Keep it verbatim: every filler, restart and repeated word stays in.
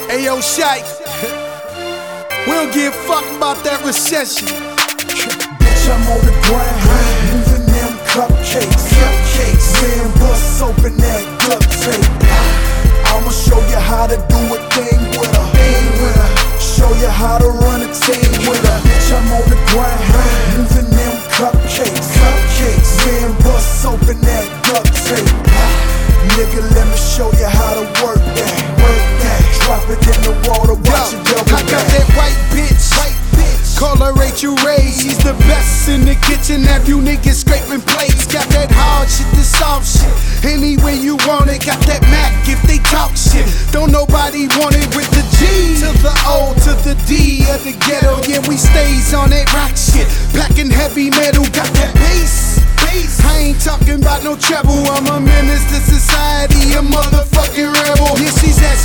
Ayo, Shike, we don't give a fuck about that recession. Bitch, I'm on the grind, moving them cupcakes. Cupcakes, man, bust open that duct tape. I'ma show you how to do a thing with her. Show you how to run a team with her. Bitch, I'm on the grind, moving them cupcakes. Cupcakes, man, bust open that duct tape. Nigga, let me show you how to work that. Work that. Drop it in the water, watch it double I got that white bitch, white bitch. Call her Rachel Ray. She's the best in the kitchen. Have you niggas scraping plates? Got that hard shit, the soft shit. Any way you want it. Got that Mac if they talk shit. Don't nobody want it with the G to the O to the D of the ghetto. Yeah, we stays on that rock shit. Packing heavy metal. Got that bass. I ain't talking about no treble. I'm a menace to society, a motherfucking rebel. Yeah, she's at